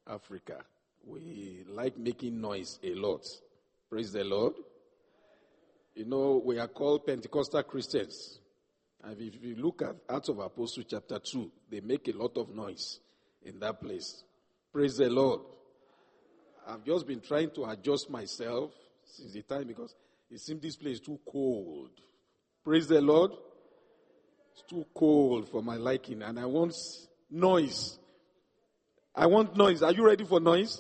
Africa. We like making noise a lot. Praise the Lord. You know, we are called Pentecostal Christians. And if you look at Acts of Apostles chapter 2, they make a lot of noise in that place. Praise the Lord. I've just been trying to adjust myself since the time because it seems this place is too cold. Praise the Lord. It's too cold for my liking and I want noise. I want noise. Are you ready for noise?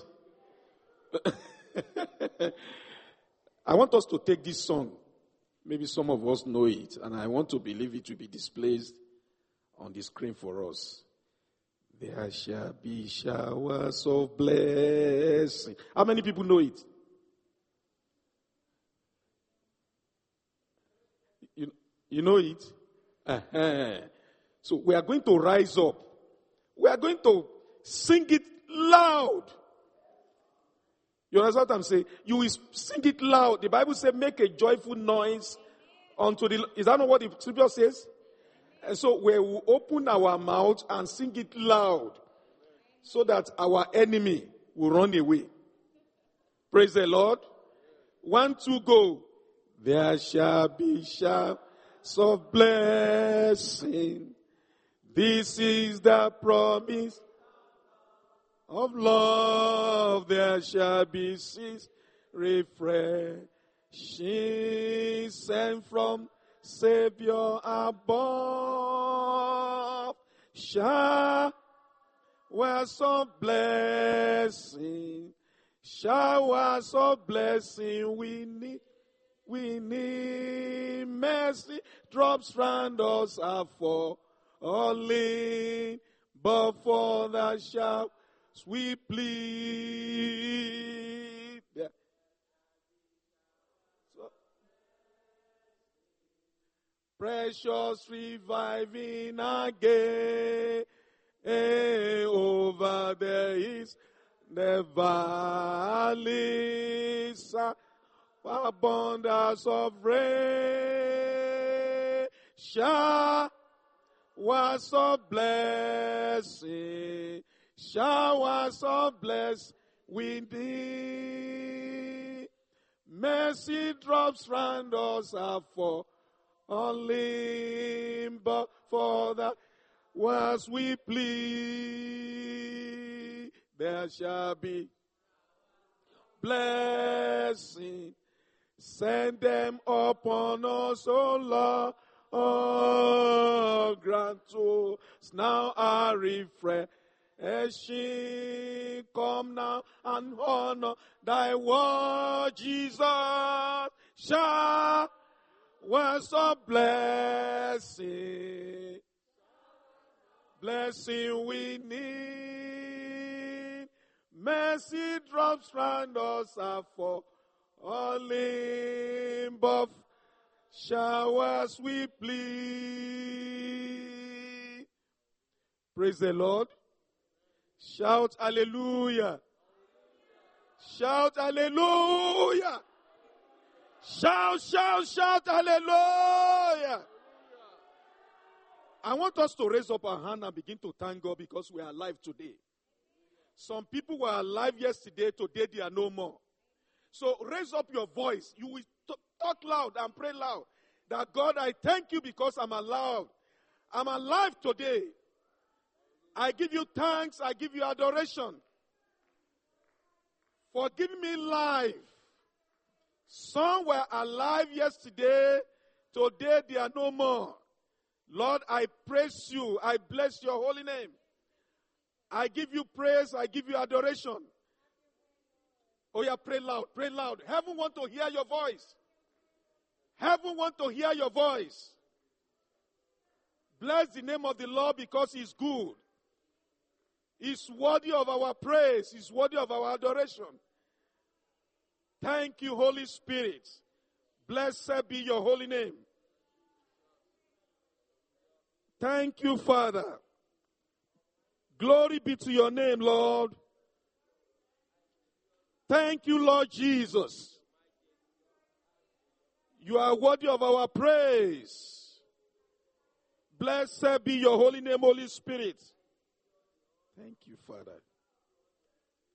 I want us to take this song. Maybe some of us know it, and I want to believe it will be displayed on the screen for us. There shall be showers of blessing. How many people know it? You know it? Uh-huh. So we are going to rise up. We are going to sing it loud. You understand what I'm saying? You will sing it loud. The Bible says make a joyful noise unto the... Is that not what the scripture says? And so we will open our mouth and sing it loud so that our enemy will run away. Praise the Lord. 1, 2, go. There shall be showers of blessing. This is the promise of love. There shall be seas refreshing sent from Savior above. Showers of blessing. Showers of blessing we need. We need mercy. Drops round us are falling, but for the showers we plead. Yeah. So, precious reviving again over there is the valleys. Abundance of rain, showers of blessing, showers of blessing we need. Mercy drops round us are falling, but for that was we plead, there shall be blessing. Send them upon us, O Lord. Oh, grant to us now our refreshing. Come now and honor thy word, Jesus. Showers of blessing. Blessing we need. Mercy drops round us are falling, but showers we plead. Praise the Lord. Shout hallelujah. Shout hallelujah. Shout, shout, shout hallelujah. I want us to raise up our hand and begin to thank God because we are alive today. Some people were alive yesterday, today they are no more. So raise up your voice. You will talk loud and pray loud. That God, I thank you because I'm alive. I'm alive today. I give you thanks. I give you adoration for giving me life. Some were alive yesterday. Today they are no more. Lord, I praise you. I bless your holy name. I give you praise. I give you adoration. Oh yeah, pray loud. Pray loud. Heaven want to hear your voice. Heaven want to hear your voice. Bless the name of the Lord because he's good. He's worthy of our praise. He's worthy of our adoration. Thank you, Holy Spirit. Blessed be your holy name. Thank you, Father. Glory be to your name, Lord. Thank you, Lord Jesus. You are worthy of our praise. Blessed be your holy name, Holy Spirit. Thank you, Father.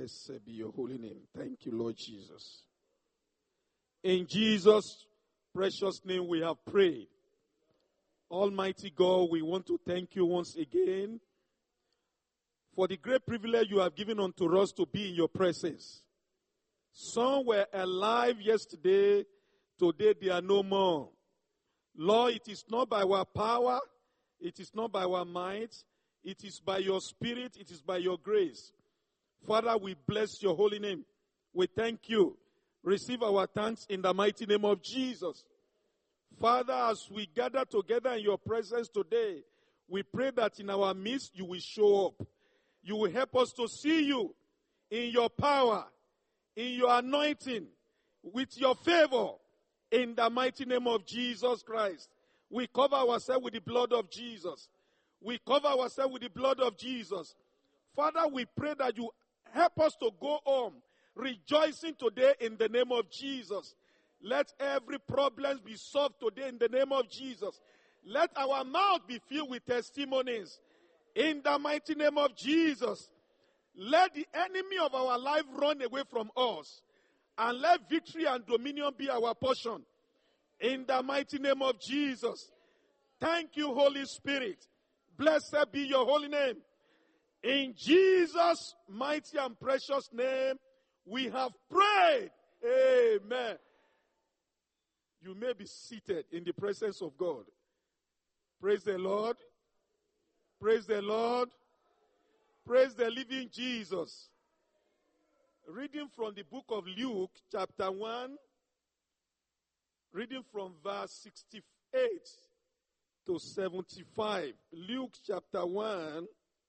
Blessed be your holy name. Thank you, Lord Jesus. In Jesus' precious name we have prayed. Almighty God, we want to thank you once again for the great privilege you have given unto us to be in your presence. Some were alive yesterday, today they are no more. Lord, it is not by our power, it is not by our might, it is by your spirit, it is by your grace. Father, we bless your holy name. We thank you. Receive our thanks in the mighty name of Jesus. Father, as we gather together in your presence today, we pray that in our midst you will show up. You will help us to see you in your power, in your anointing, with your favor, in the mighty name of Jesus Christ. We cover ourselves with the blood of Jesus. We cover ourselves with the blood of Jesus. Father, we pray that you help us to go home rejoicing today in the name of Jesus. Let every problem be solved today in the name of Jesus. Let our mouth be filled with testimonies in the mighty name of Jesus. Let the enemy of our life run away from us, and let victory and dominion be our portion in the mighty name of Jesus. Thank you, Holy Spirit. Blessed be your holy name. In Jesus' mighty and precious name, we have prayed. Amen. You may be seated in the presence of God. Praise the Lord. Praise the Lord. Praise the living Jesus. Reading from the book of Luke, chapter 1, reading from verse 68 to 75. Luke chapter 1.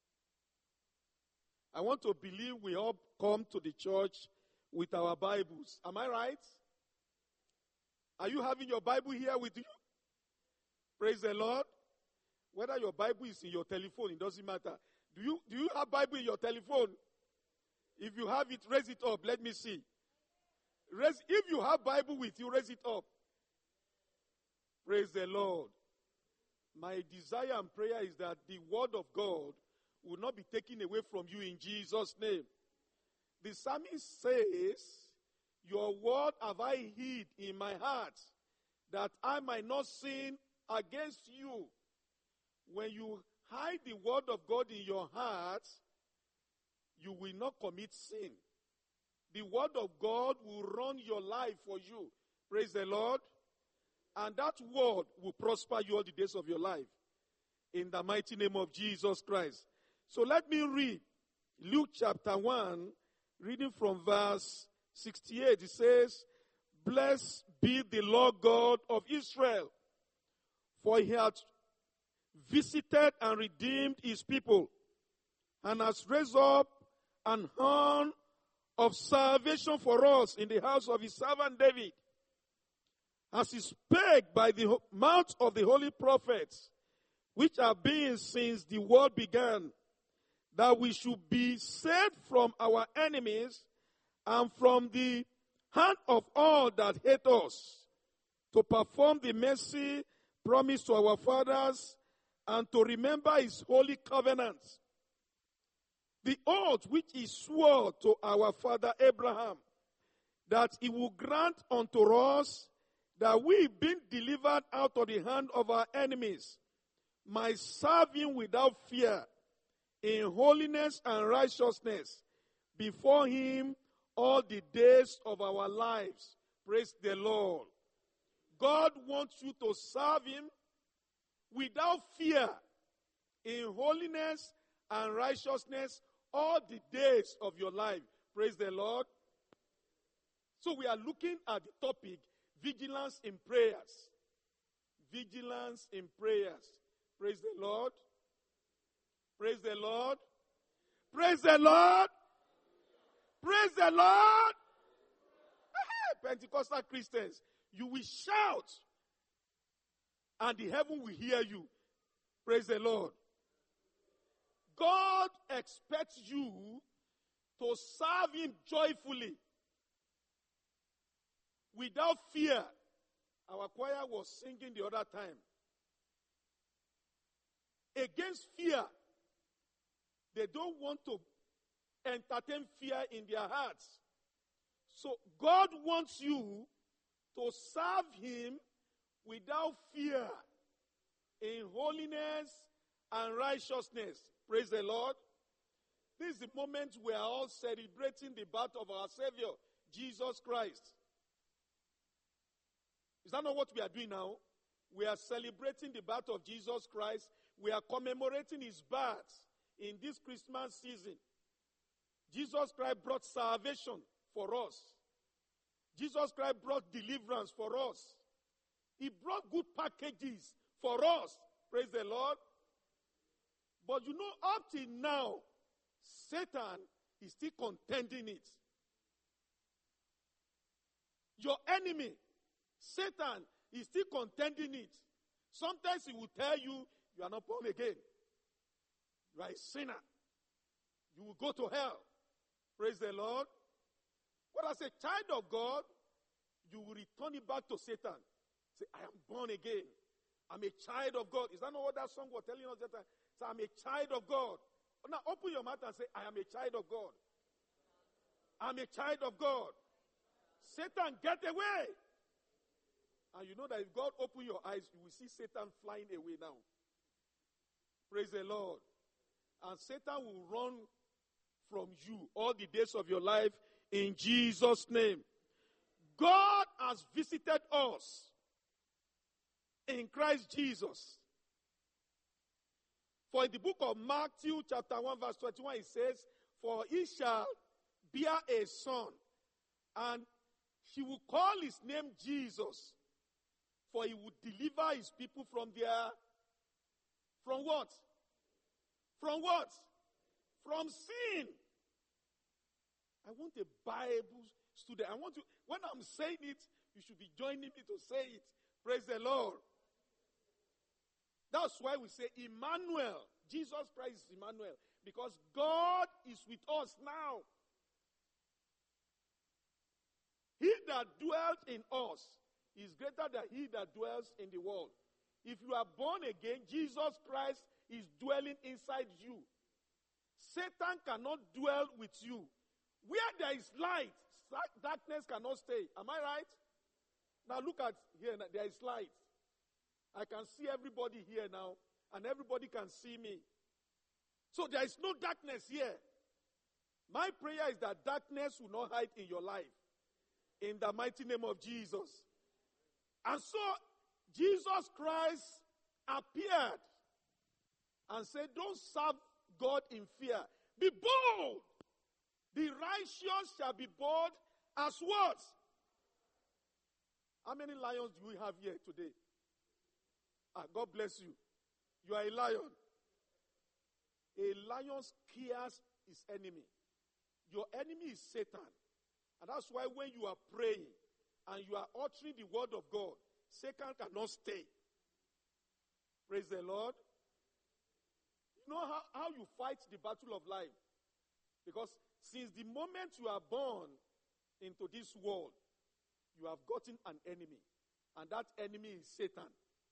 I want to believe we all come to the church with our Bibles. Am I right? Are you having your Bible here with you? Praise the Lord. Whether your Bible is in your telephone, it doesn't matter. Do you have Bible in your telephone? If you have it, raise it up. Let me see. If you have Bible with you, raise it up. Praise the Lord. My desire and prayer is that the word of God will not be taken away from you in Jesus' name. The psalmist says, your word have I hid in my heart, that I might not sin against you. When you hide the word of God in your heart, you will not commit sin. The word of God will run your life for you. Praise the Lord. And that word will prosper you all the days of your life. In the mighty name of Jesus Christ. So let me read Luke chapter 1, reading from verse 68. It says, blessed be the Lord God of Israel, for he hath visited and redeemed his people, and has raised up an horn of salvation for us in the house of his servant David, as he spake by the mouth of the holy prophets, which have been since the world began, that we should be saved from our enemies and from the hand of all that hate us, to perform the mercy promised to our fathers, and to remember his holy covenant, the oath which he swore to our father Abraham, that he will grant unto us that we, being delivered out of the hand of our enemies, might serve him without fear, in holiness and righteousness, before him all the days of our lives. Praise the Lord. God wants you to serve him without fear, in holiness and righteousness, all the days of your life. Praise the Lord. So we are looking at the topic, vigilance in prayers. Vigilance in prayers. Praise the Lord. Praise the Lord. Praise the Lord. Praise the Lord. Pentecostal Christians, you will shout, and the heaven will hear you. Praise the Lord. God expects you to serve him joyfully, without fear. Our choir was singing the other time. Against fear. They don't want to entertain fear in their hearts. So God wants you to serve him without fear, in holiness and righteousness. Praise the Lord. This is the moment we are all celebrating the birth of our Savior, Jesus Christ. Is that not what we are doing now? We are celebrating the birth of Jesus Christ. We are commemorating his birth in this Christmas season. Jesus Christ brought salvation for us. Jesus Christ brought deliverance for us. He brought good packages for us. Praise the Lord. But you know, up till now, Satan is still contending it. Your enemy, Satan, is still contending it. Sometimes he will tell you, you are not born again. You are a sinner. You will go to hell. Praise the Lord. But as a child of God, you will return it back to Satan. Say, I am born again. I'm a child of God. Is that not what that song was telling us that time? Say, I'm a child of God. Now open your mouth and say, I am a child of God. I'm a child of God. Satan, get away. And you know that if God open your eyes, you will see Satan flying away now. Praise the Lord. And Satan will run from you all the days of your life in Jesus' name. God has visited us in Christ Jesus. For in the book of Matthew chapter 1 verse 21 it says, for he shall bear a son, and he will call his name Jesus, for he will deliver his people from what? From what? From sin. I want a Bible student. I want you, when I'm saying it, you should be joining me to say it. Praise the Lord. That's why we say Emmanuel. Jesus Christ is Emmanuel. Because God is with us now. He that dwelt in us is greater than he that dwells in the world. If you are born again, Jesus Christ is dwelling inside you. Satan cannot dwell with you. Where there is light, darkness cannot stay. Am I right? Now look at here, there is light. I can see everybody here now, and everybody can see me. So there is no darkness here. My prayer is that darkness will not hide in your life. In the mighty name of Jesus. And so, Jesus Christ appeared and said, don't serve God in fear. Be bold. The righteous shall be bold as what? How many lions do we have here today? God bless you. You are a lion. A lion scares his enemy. Your enemy is Satan. And that's why when you are praying and you are uttering the word of God, Satan cannot stay. Praise the Lord. You know how you fight the battle of life? Because since the moment you are born into this world, you have gotten an enemy. And that enemy is Satan.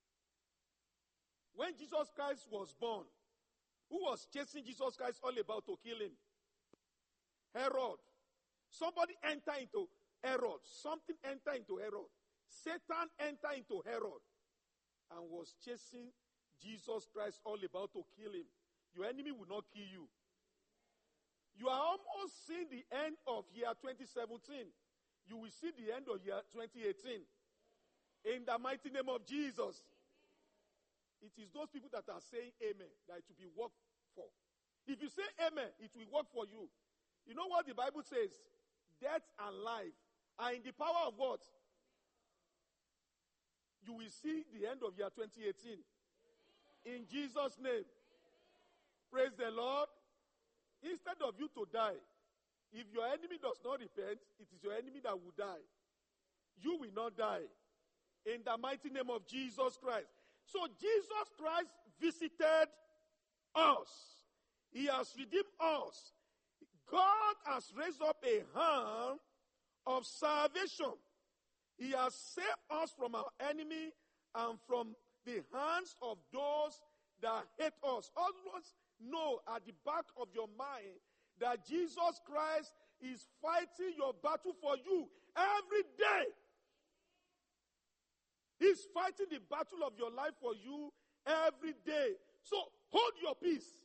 When Jesus Christ was born, who was chasing Jesus Christ all about to kill him? Herod. Somebody enter into Herod. Something enter into Herod. Satan entered into Herod and was chasing Jesus Christ all about to kill him. Your enemy will not kill you. You are almost seeing the end of year 2017. You will see the end of year 2018. In the mighty name of Jesus. It is those people that are saying amen that it will be worked for. If you say amen, it will work for you. You know what the Bible says? Death and life are in the power of what? You will see the end of year 2018. In Jesus' name. Praise the Lord. Instead of you to die, if your enemy does not repent, it is your enemy that will die. You will not die. In the mighty name of Jesus Christ. So Jesus Christ visited us. He has redeemed us. God has raised up a hand of salvation. He has saved us from our enemy and from the hands of those that hate us. Always know at the back of your mind that Jesus Christ is fighting your battle for you every day. He's fighting the battle of your life for you every day. So hold your peace.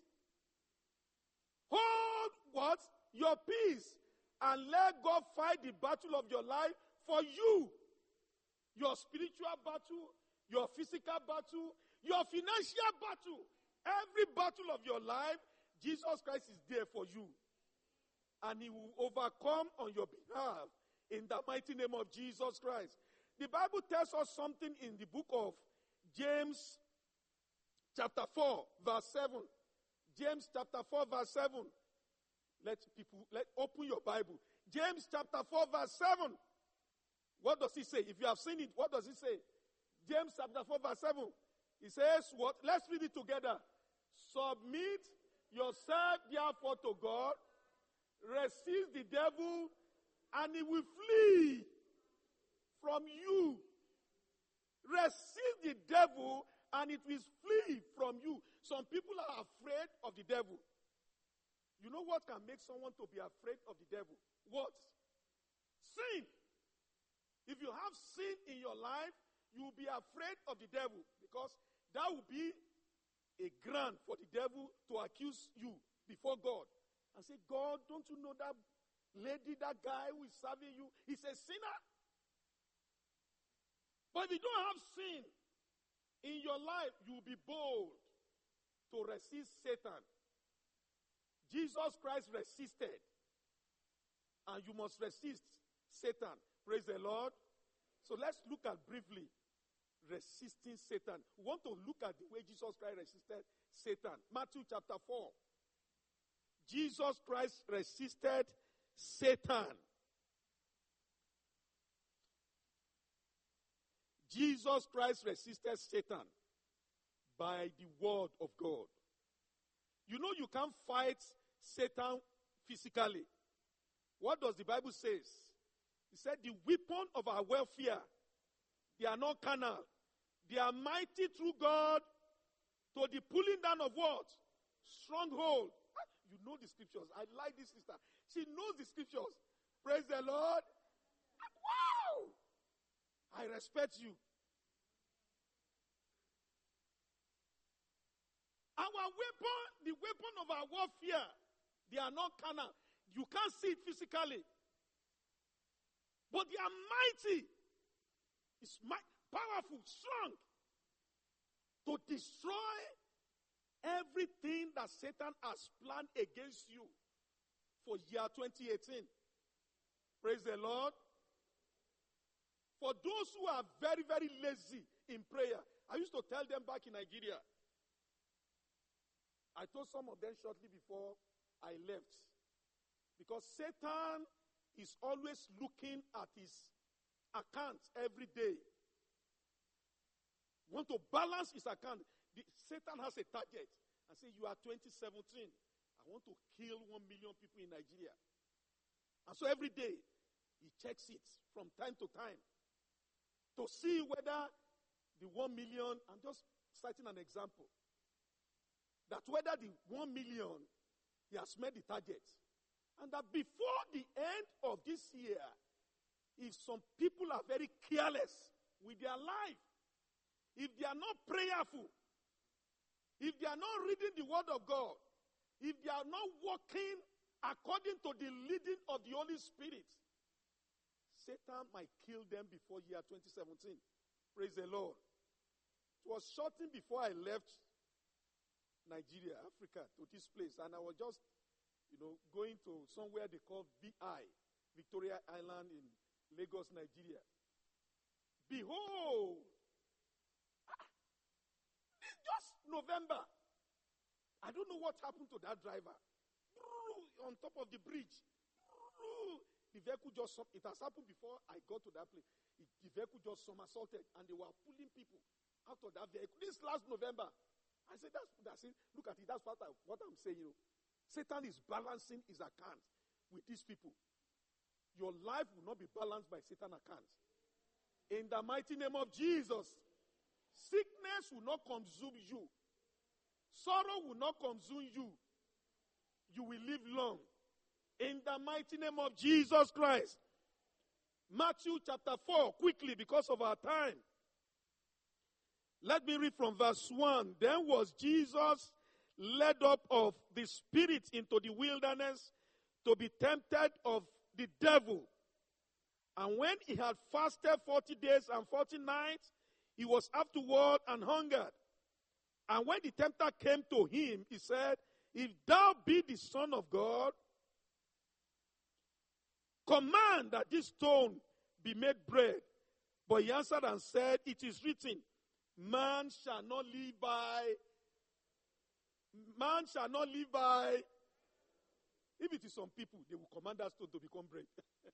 Hold what? Your peace. And let God fight the battle of your life for you. Your spiritual battle, your physical battle, your financial battle. Every battle of your life, Jesus Christ is there for you. And he will overcome on your behalf in the mighty name of Jesus Christ. The Bible tells us something in the book of James chapter 4 verse 7. James chapter 4 verse 7. Open your Bible. James chapter 4 verse 7. What does he say? If you have seen it, what does he say? James chapter 4 verse 7. He says what? Let's read it together. Submit yourself therefore to God. Resist the devil and he will flee from you. Resist the devil and it will flee from you. Some people are afraid of the devil. You know what can make someone to be afraid of the devil? What? Sin. If you have sin in your life, you will be afraid of the devil because that will be a ground for the devil to accuse you before God and say, God, don't you know that lady, that guy who is serving you, he's a sinner? But if you don't have sin in your life, you will be bold to resist Satan. Jesus Christ resisted, and you must resist Satan. Praise the Lord. So let's look at briefly resisting Satan. We want to look at the way Jesus Christ resisted Satan. Matthew chapter 4. Jesus Christ resisted Satan. Jesus Christ resisted Satan by the word of God. You know you can't fight Satan physically. What does the Bible say? It said the weapon of our warfare, they are not carnal. They are mighty through God to the pulling down of what? Stronghold. You know the scriptures. I like this sister. She knows the scriptures. Praise the Lord. Wow! I respect you. Our weapon, the weapon of our warfare, they are not carnal. You can't see it physically. But they are mighty. It's powerful, strong. To destroy everything that Satan has planned against you for year 2018. Praise the Lord. For those who are very, very lazy in prayer, I used to tell them back in Nigeria. I told some of them shortly before I left. Because Satan is always looking at his account every day. Want to balance his account. Satan has a target. And say, you are 2017. I want to kill 1 million people in Nigeria. And so every day, he checks it from time to time. To see whether the 1 million, I'm just citing an example. That whether the 1 million, he has met the target. And that before the end of this year, if some people are very careless with their life, if they are not prayerful, if they are not reading the word of God, if they are not walking according to the leading of the Holy Spirit, Satan might kill them before year 2017. Praise the Lord. It was shortly before I left Nigeria, Africa, to this place. And I was just, going to somewhere they call VI, Victoria Island in Lagos, Nigeria. Behold, it's just November. I don't know what happened to that driver. On top of the bridge. The vehicle just, it has happened before I got to that place. The vehicle just somersaulted and they were pulling people out of that vehicle. This last November. I said, that's it. Look at it. That's what I'm saying. Satan is balancing his account with these people. Your life will not be balanced by Satan's account. In the mighty name of Jesus, sickness will not consume you. Sorrow will not consume you. You will live long the mighty name of Jesus Christ. Matthew chapter 4, quickly because of our time. Let me read from verse 1. Then was Jesus led up of the Spirit into the wilderness to be tempted of the devil. And when he had fasted 40 days and 40 nights, he was afterward and hungered. And when the tempter came to him, he said, if thou be the Son of God, command that this stone be made bread. But he answered and said, it is written, man shall not live by. If it is some people, they will command that stone to become bread.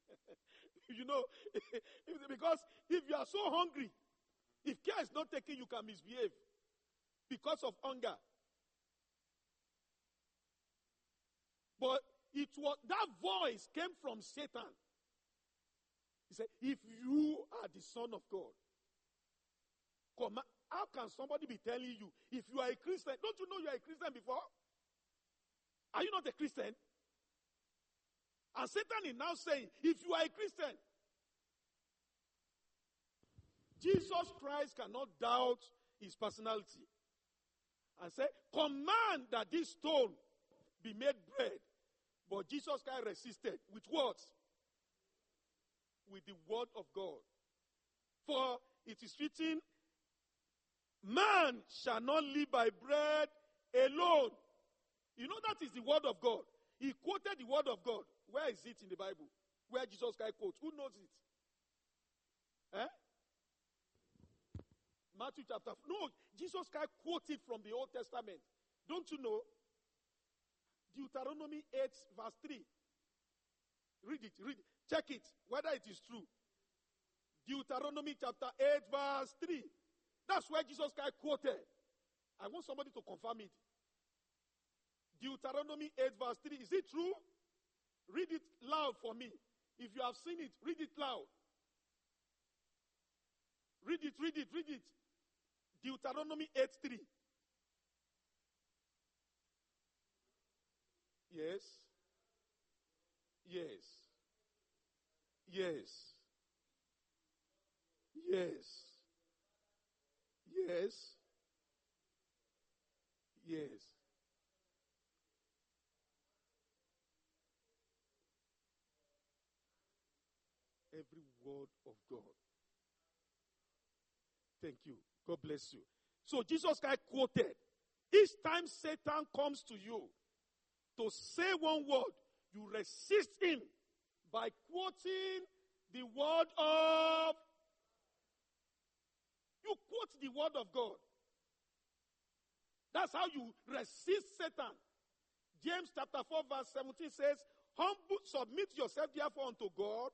Because if you are so hungry, if care is not taken, you can misbehave because of hunger. But that voice came from Satan. He said, if you are the Son of God, how can somebody be telling you, if you are a Christian, don't you know you are a Christian before? Are you not a Christian? And Satan is now saying, if you are a Christian, Jesus Christ cannot doubt his personality. And say, command that this stone be made bread. But Jesus Christ resisted. With what? With the word of God. For it is written, man shall not live by bread alone. You know that is the word of God. He quoted the word of God. Where is it in the Bible? Where Jesus Christ quotes? Who knows it? Eh? Matthew chapter 4. No, Jesus Christ quoted from the Old Testament. Don't you know? Deuteronomy 8 verse 3. Read it. Check it, whether it is true. Deuteronomy chapter 8 verse 3. That's where Jesus Christ quoted. I want somebody to confirm it. Deuteronomy 8 verse 3. Is it true? Read it loud for me. If you have seen it, read it loud. Read it. Deuteronomy 8:3. Yes. Every word of God. Thank you. God bless you. So Jesus Christ quoted, each time Satan comes to you to say one word, you resist him by quoting the word of. You quote the word of God. That's how you resist Satan. James chapter 4 verse 17 says, submit yourself therefore unto God.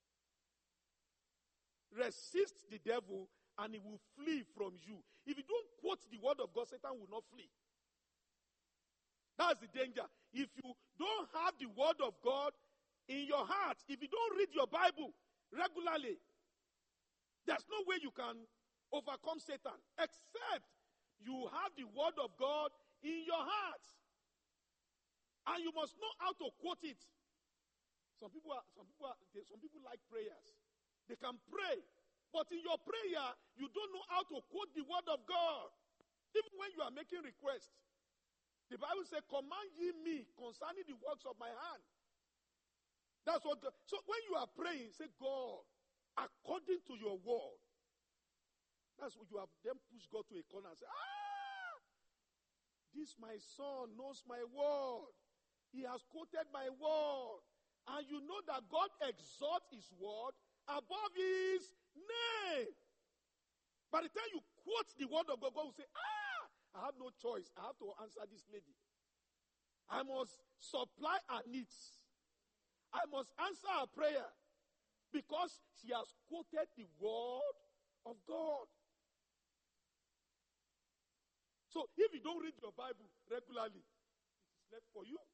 Resist the devil and he will flee from you. If you don't quote the word of God, Satan will not flee. That's the danger. If you don't have the word of God in your heart, if you don't read your Bible regularly, there's no way you can overcome Satan except you have the word of God in your heart. And you must know how to quote it. Some people like prayers. They can pray. But in your prayer, you don't know how to quote the word of God. Even when you are making requests. The Bible says, command ye me concerning the works of my hand. That's what God. So when you are praying, say, God, according to your word. That's what you have then pushed God to a corner and say, this my son knows my word. He has quoted my word. And you know that God exalts his word above his name. By the time you quote the word of God, God will say, I have no choice. I have to answer this lady. I must supply her needs. I must answer her prayer. Because she has quoted the word of God. So if you don't read your Bible regularly, it is left for you.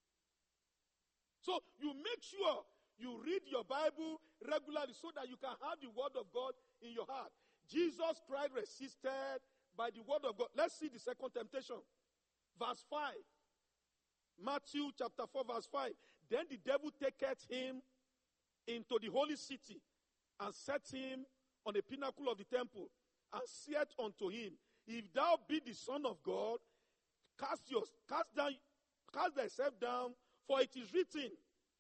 So you make sure you read your Bible regularly so that you can have the word of God in your heart. Jesus Christ resisted by the word of God. Let's see the second temptation. Verse 5. Matthew chapter 4 verse 5. Then the devil taketh him into the holy city, and set him on the pinnacle of the temple, and said unto him, If thou be the Son of God, cast thyself down, for it is written,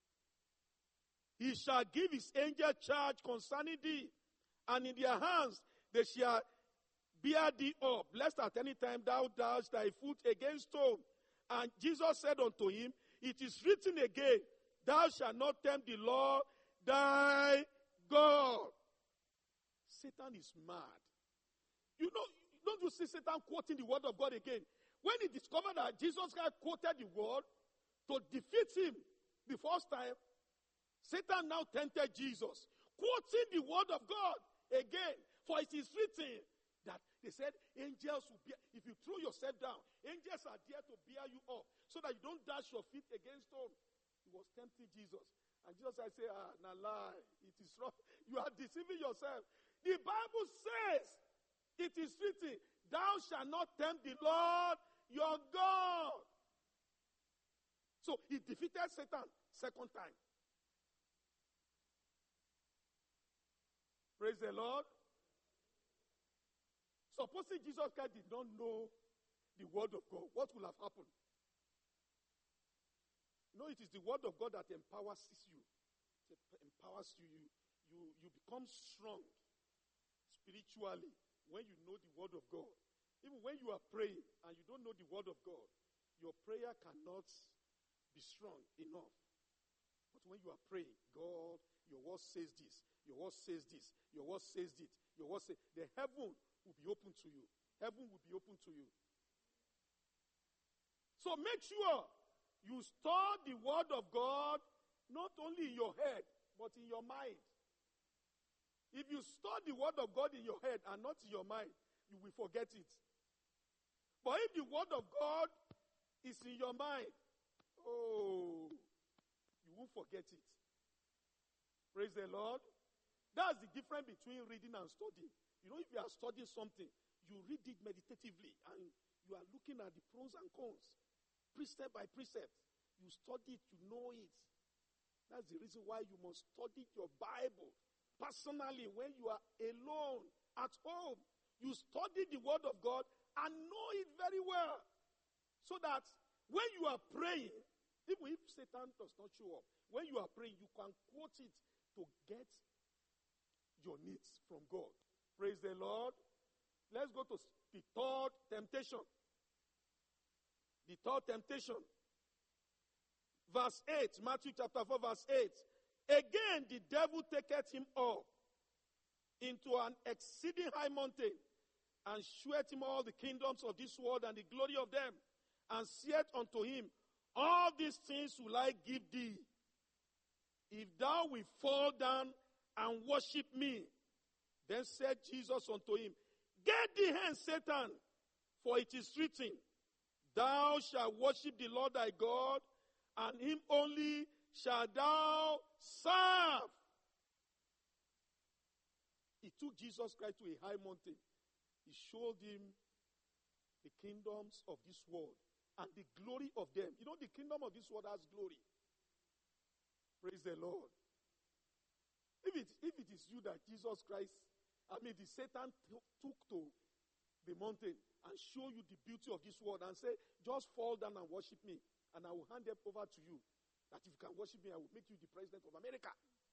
He shall give his angel charge concerning thee, and in their hands they shall bear thee up, lest at any time thou dash thy foot against stone. And Jesus said unto him, It is written again, Thou shalt not tempt the Lord thy God. Satan is mad. Don't you see Satan quoting the word of God again? When he discovered that Jesus Christ quoted the word to defeat him the first time, Satan now tempted Jesus, quoting the word of God again. For it is written that they said angels will bear, if you throw yourself down, angels are there to bear you up so that you don't dash your feet against stone. He was tempting Jesus. And Jesus said, nah lie, it is wrong. You are deceiving yourself. The Bible says, it is written, Thou shalt not tempt the Lord your God. So he defeated Satan second time. Praise the Lord. Supposing Jesus Christ did not know the word of God, what will have happened? No, it is the word of God that empowers you. It empowers you. You become strong spiritually when you know the word of God. Even when you are praying and you don't know the word of God, your prayer cannot be strong enough. But when you are praying, God, your word says this, your word says this, your word says this, your word says, the heaven will be open to you. Heaven will be open to you. So make sure you store the word of God not only in your head, but in your mind. If you store the word of God in your head and not in your mind, you will forget it. But if the word of God is in your mind, you won't forget it. Praise the Lord. That's the difference between reading and studying. If you are studying something, you read it meditatively and you are looking at the pros and cons, precept by precept. You study it, you know it. That's the reason why you must study your Bible personally when you are alone at home. You study the word of God and know it very well. So that when you are praying, even if Satan does not show up, when you are praying, you can quote it to get your needs from God. Praise the Lord. Let's go to the third temptation. The third temptation. Verse 8, Matthew chapter 4, verse 8. Again, the devil taketh him up into an exceeding high mountain, and sheweth him all the kingdoms of this world and the glory of them, and saith unto him, All these things will I give thee, if thou wilt fall down and worship me. Then said Jesus unto him, Get thee hence, Satan, for it is written, Thou shalt worship the Lord thy God, and him only shalt thou serve. He took Jesus Christ to a high mountain. He showed him the kingdoms of this world and the glory of them. The kingdom of this world has glory. Praise the Lord. If it is you that Jesus Christ, the Satan took to the mountain and show you the beauty of this world and say, just fall down and worship me, and I will hand them over to you. That if you can worship me, I will make you the president of America.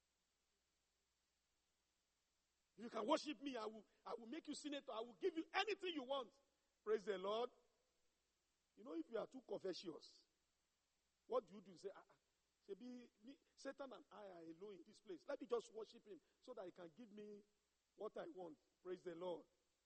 If you can worship me, I will make you senator. I will give you anything you want. Praise the Lord. If you are too covetous, what do? You say, Satan and I are alone in this place. Let me just worship him so that he can give me what I want. Praise the Lord.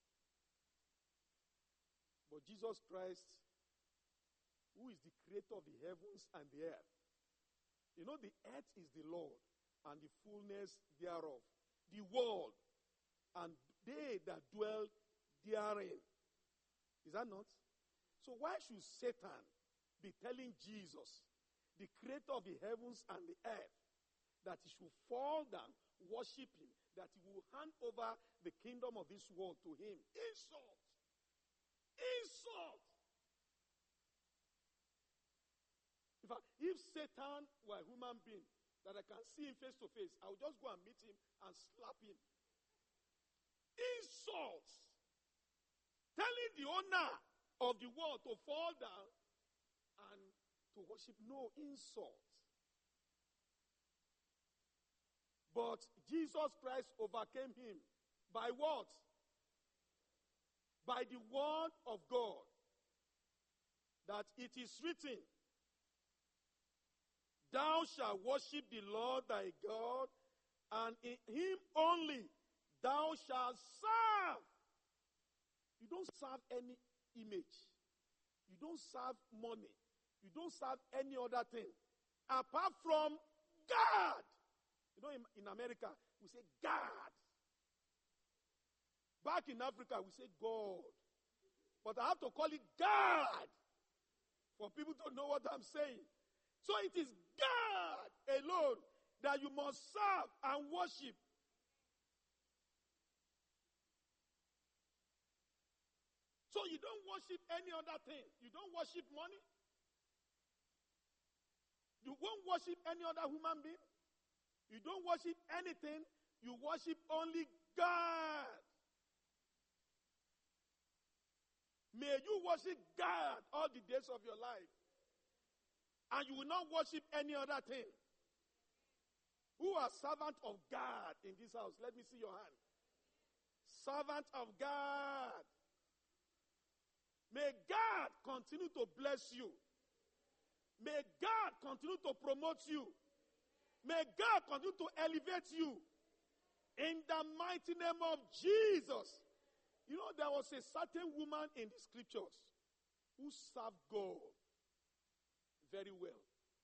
But Jesus Christ, who is the creator of the heavens and the earth, the earth is the Lord and the fullness thereof, the world and they that dwell therein. Is that not? So why should Satan be telling Jesus, the creator of the heavens and the earth, that he should fall down, worship him, that he will hand over the kingdom of this world to him? Insult! Insult! In fact, if Satan were a human being that I can see him face to face, I would just go and meet him and slap him. Insults. Telling the owner of the world to fall down and to worship. No, insults. But Jesus Christ overcame him. By what? By the word of God. That it is written, thou shalt worship the Lord thy God, and in him only thou shalt serve. You don't serve any image. You don't serve money. You don't serve any other thing. Apart from God. You know, in America, we say God. Back in Africa, we say God. But I have to call it God for people to know what I'm saying. So it is God alone that you must serve and worship. So you don't worship any other thing. You don't worship money. You won't worship any other human being. You don't worship anything. You worship only God. May you worship God all the days of your life. And you will not worship any other thing. Who are servants of God in this house? Let me see your hand. Servant of God. May God continue to bless you. May God continue to promote you. May God continue to elevate you. In the mighty name of Jesus. You know, there was a certain woman in the scriptures who served God very well.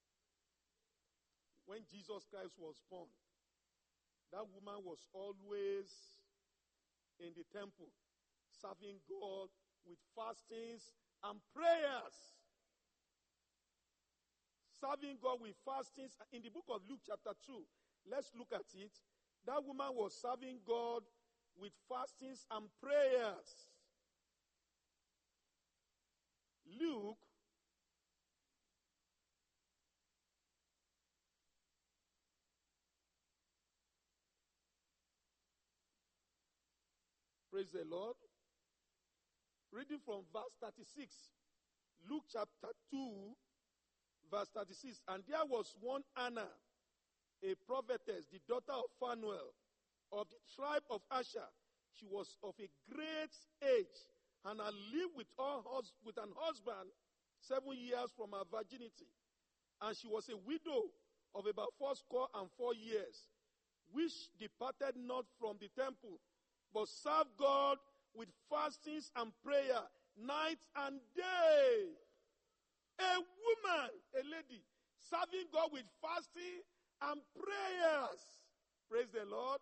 When Jesus Christ was born, that woman was always in the temple, serving God with fastings and prayers. Serving God with fastings. In the book of Luke chapter 2, let's look at it. That woman was serving God with fastings and prayers. Luke praise the Lord. Reading from verse 36. Luke chapter 2, verse 36. And there was one Anna, a prophetess, the daughter of Phanuel, of the tribe of Asher. She was of a great age, and had lived with an husband 7 years from her virginity. And she was a widow of about 84 years, which departed not from the temple, but served God with fastings and prayer night and day. A woman, a lady, serving God with fasting and prayers. Praise the Lord.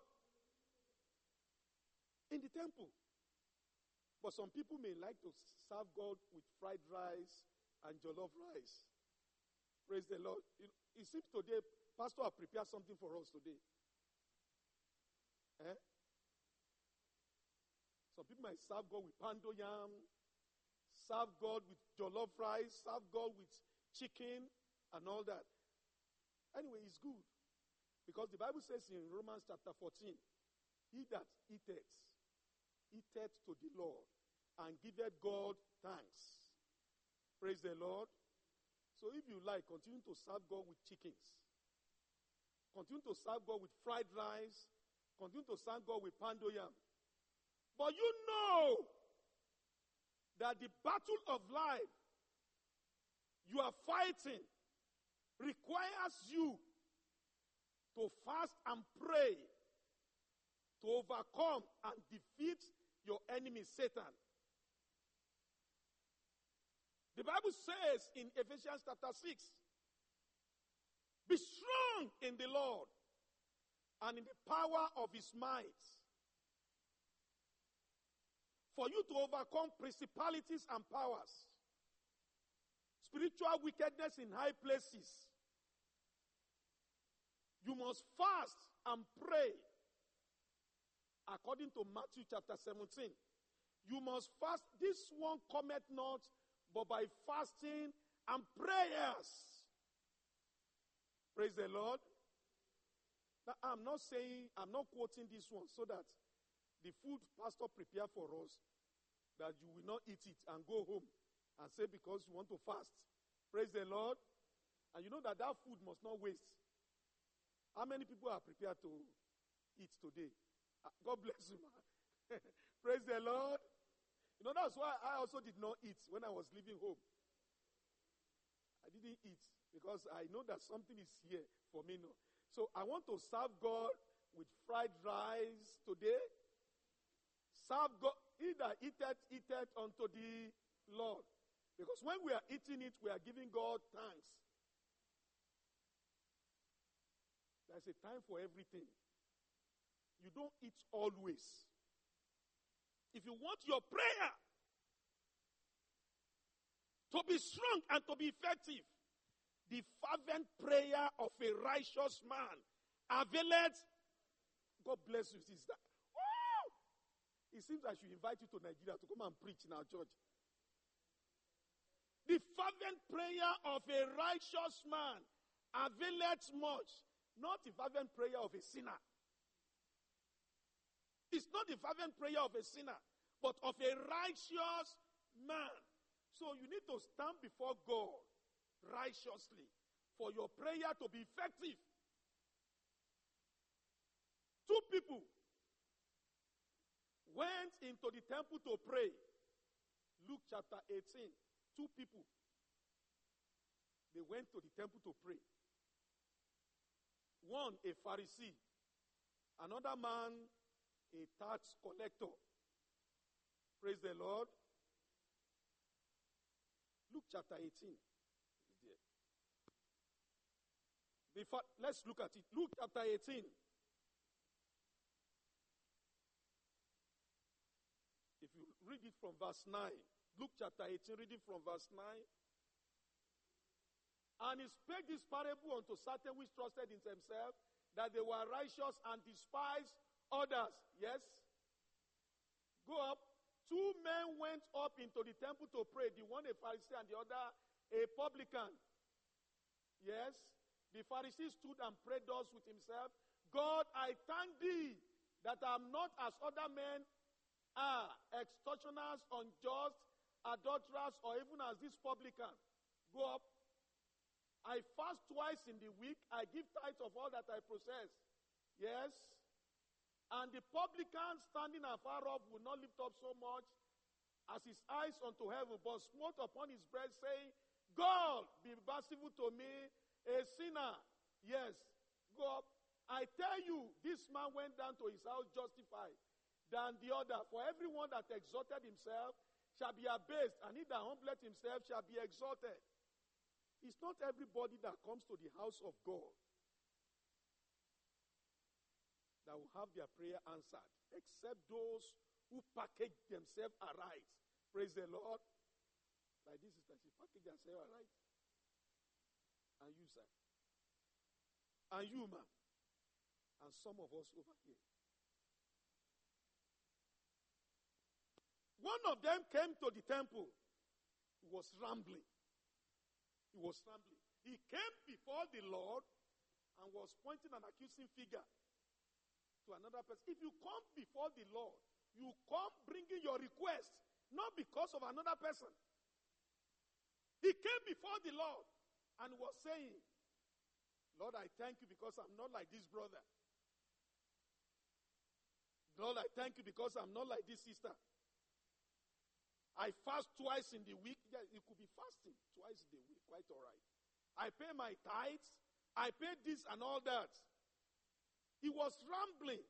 In the temple. But some people may like to serve God with fried rice and jollof rice. Praise the Lord. It seems today, Pastor has prepared something for us today. Some people might serve God with pando yam, serve God with jollof rice, serve God with chicken and all that. Anyway, it's good. Because the Bible says in Romans chapter 14, he that eateth to the Lord and giveth God thanks. Praise the Lord. So if you like, continue to serve God with chickens. Continue to serve God with fried rice. Continue to serve God with pando yam. But you know that the battle of life you are fighting requires you to fast and pray to overcome and defeat your enemy Satan. The Bible says in Ephesians chapter 6, be strong in the Lord and in the power of his might, for you to overcome principalities and powers, spiritual wickedness in high places. You must fast and pray. According to Matthew chapter 17, you must fast. This one cometh not, but by fasting and prayers. Praise the Lord. Now, I'm not quoting this one so that the food pastor prepared for us, that you will not eat it and go home and say because you want to fast. Praise the Lord. And you know that food must not waste. How many people are prepared to eat today? God bless you, man. Praise the Lord. You know, that's why I also did not eat when I was leaving home. I didn't eat because I know that something is here for me now. So I want to serve God with fried rice today. Serve God. He that eateth unto the Lord. Because when we are eating it, we are giving God thanks. There's a time for everything. You don't eat always. If you want your prayer to be strong and to be effective, the fervent prayer of a righteous man availeth. God bless you, sister. Woo! It seems I should invite you to Nigeria to come and preach in our church. The fervent prayer of a righteous man availeth much. Not the fervent prayer of a sinner. It's not the fervent prayer of a sinner, but of a righteous man. So you need to stand before God righteously for your prayer to be effective. Two people went into the temple to pray. Luke chapter 18. Two people. They went to the temple to pray. One, a Pharisee. Another man, a tax collector. Praise the Lord. Luke chapter 18 is there. Let's look at it. Luke chapter 18. If you read it from verse 9. Luke chapter 18, reading from verse 9. And he spake this parable unto certain which trusted in themselves, that they were righteous and despised others. Yes? Go up. Two men went up into the temple to pray. The one a Pharisee and the other a publican. Yes? The Pharisee stood and prayed thus with himself, God, I thank thee that I am not as other men are, extortioners, unjust, adulterers, or even as this publican. Go up. I fast twice in the week. I give tithes of all that I possess. Yes? And the publican standing afar off will not lift up so much as his eyes unto heaven, but smote upon his breast, saying, God, be merciful to me, a sinner. Yes. Go up. I tell you, this man went down to his house justified than the other. For everyone that exalted himself shall be abased, and he that humbleth himself shall be exalted. It's not everybody that comes to the house of God that will have their prayer answered, except those who package themselves aright. Praise the Lord. Like this sister, she package herself aright. And you, sir. And you, ma'am. And some of us over here. One of them came to the temple. He was rambling. He came before the Lord and was pointing an accusing finger to another person. If you come before the Lord, you come bringing your request, not because of another person. He came before the Lord and was saying, Lord, I thank you because I'm not like this brother. Lord, I thank you because I'm not like this sister. I fast twice in the week. Yeah, you could be fasting twice in the week. Quite all right. I pay my tithes. I pay this and all that. He was rambling.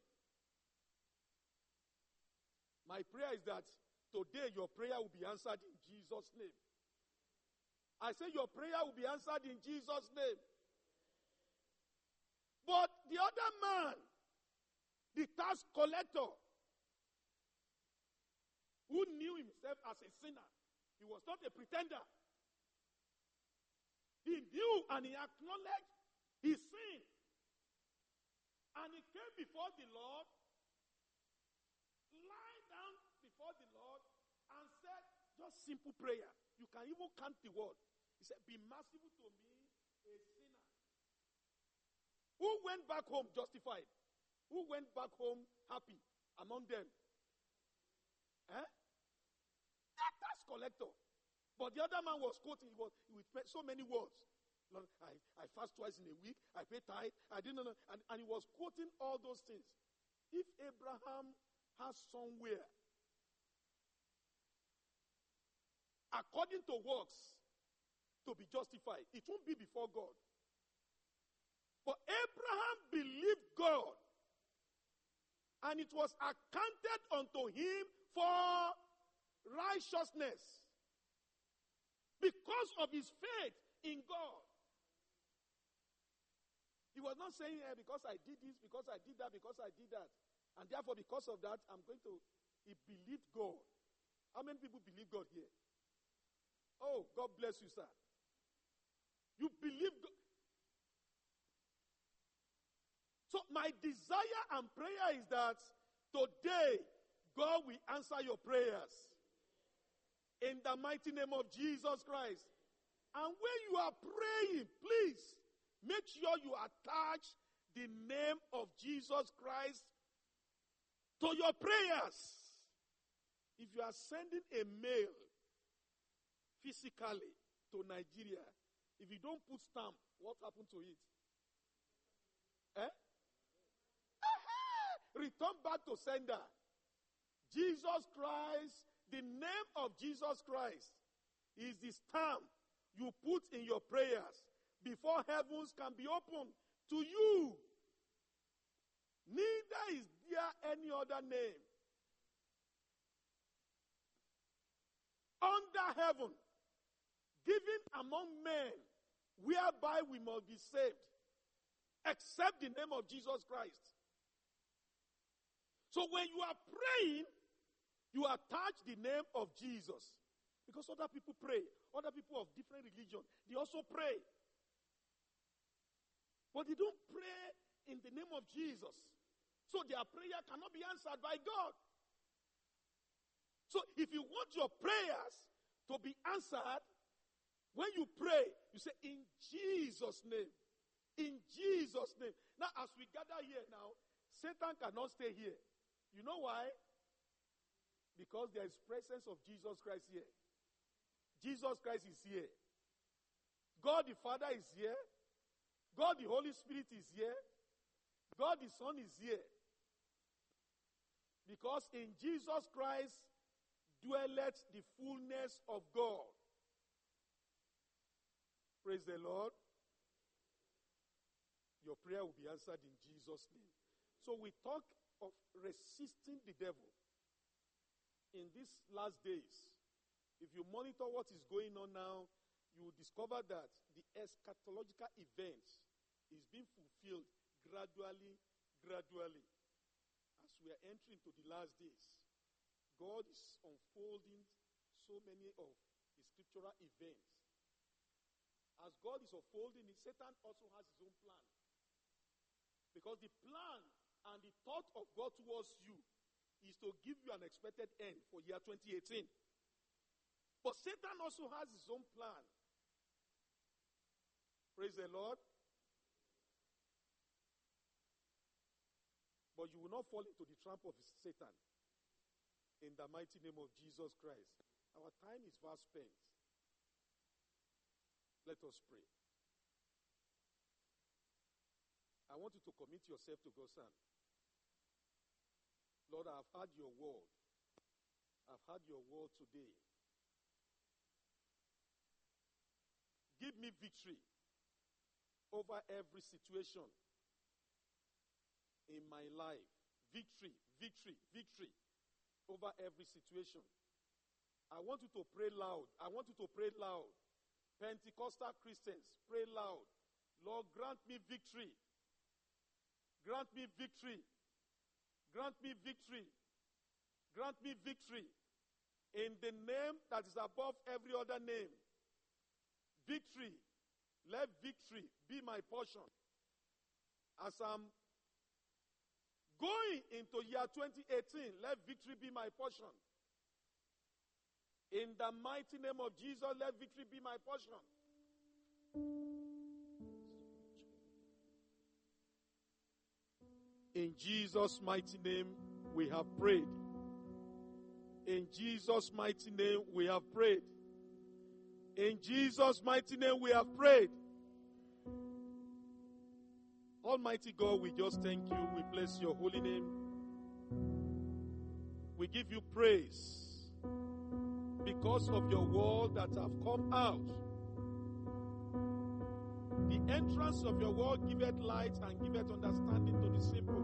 My prayer is that today your prayer will be answered in Jesus' name. I say your prayer will be answered in Jesus' name. But the other man, the tax collector, who knew himself as a sinner. He was not a pretender. He knew and he acknowledged his sin. And he came before the Lord, lied down before the Lord, and said, just simple prayer. You can even count the word. He said, be merciful to me, a sinner. went back home justified? Who went back home happy among them? That tax collector. But the other man was quoting, with so many words. Lord, I fast twice in a week, I pay tithe, I didn't know. And he was quoting all those things. If Abraham has somewhere, according to works, to be justified, it won't be before God. But Abraham believed God, and it was accounted unto him for righteousness because of his faith in God. He was not saying, because I did this, because I did that, because I did that. And therefore, because of that, he believed God. How many people believe God here? Oh, God bless you, sir. You believe God. So my desire and prayer is that today, God will answer your prayers. In the mighty name of Jesus Christ. And when you are praying, please, make sure you attach the name of Jesus Christ to your prayers. If you are sending a mail physically to Nigeria, if you don't put stamp, what happened to it? Return back to sender. Jesus Christ, the name of Jesus Christ is the stamp you put in your prayers before heavens can be opened to you. Neither is there any other name under heaven given among men whereby we must be saved except the name of Jesus Christ. So when you are praying, you attach the name of Jesus. Because other people pray. Other people of different religion, they also pray. But they don't pray in the name of Jesus. So their prayer cannot be answered by God. So if you want your prayers to be answered, when you pray, you say, in Jesus' name. In Jesus' name. Now, as we gather here now, Satan cannot stay here. You know why? Because there is presence of Jesus Christ here. Jesus Christ is here. God the Father is here. God the Holy Spirit is here. God the Son is here. Because in Jesus Christ dwelleth the fullness of God. Praise the Lord. Your prayer will be answered in Jesus' name. So we talk of resisting the devil. In these last days, if you monitor what is going on now, you will discover that the eschatological event is being fulfilled gradually. As we are entering into the last days, God is unfolding so many of the scriptural events. As God is unfolding it, Satan also has his own plan. Because the plan and the thought of God towards you is to give you an expected end for year 2018. But Satan also has his own plan. Praise the Lord. But you will not fall into the trap of Satan. In the mighty name of Jesus Christ. Our time is fast spent. Let us pray. I want you to commit yourself to God's hand. Lord, I have heard your word. I've heard your word today. Give me victory over every situation in my life. Victory over every situation. I want you to pray loud. Pentecostal Christians, pray loud. Lord, grant me victory. Grant me victory. Grant me victory. Grant me victory. In the name that is above every other name. Victory. Let victory be my portion. As I'm going into year 2018, let victory be my portion. In the mighty name of Jesus, let victory be my portion. In Jesus' mighty name, we have prayed. In Jesus' mighty name, we have prayed. In Jesus' mighty name, we have prayed. Almighty God, we just thank you. We bless your holy name. We give you praise because of your word that have come out. The entrance of your word giveth light and giveth understanding to the simple.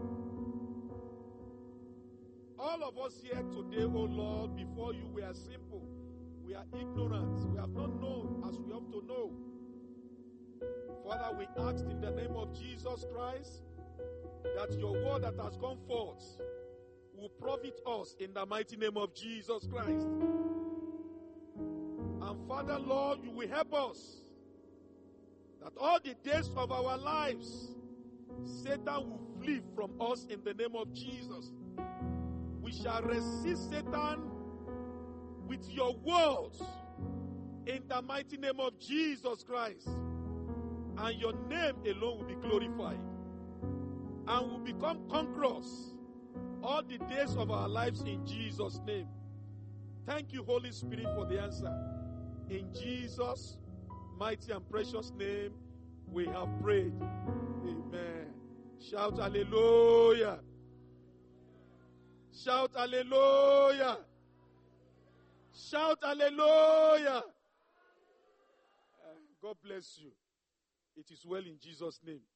All of us here today, O Lord, before you we are simple. We are ignorant. We have not known as we ought to know. Father, we ask in the name of Jesus Christ that your word that has come forth will profit us in the mighty name of Jesus Christ. And Father, Lord, you will help us that all the days of our lives, Satan will flee from us in the name of Jesus. We shall resist Satan with your words in the mighty name of Jesus Christ. And your name alone will be glorified. And will become conquerors all the days of our lives in Jesus' name. Thank you, Holy Spirit, for the answer. In Jesus' mighty and precious name, we have prayed. Amen. Shout hallelujah. Shout hallelujah. Shout hallelujah. God bless you. It is well in Jesus' name.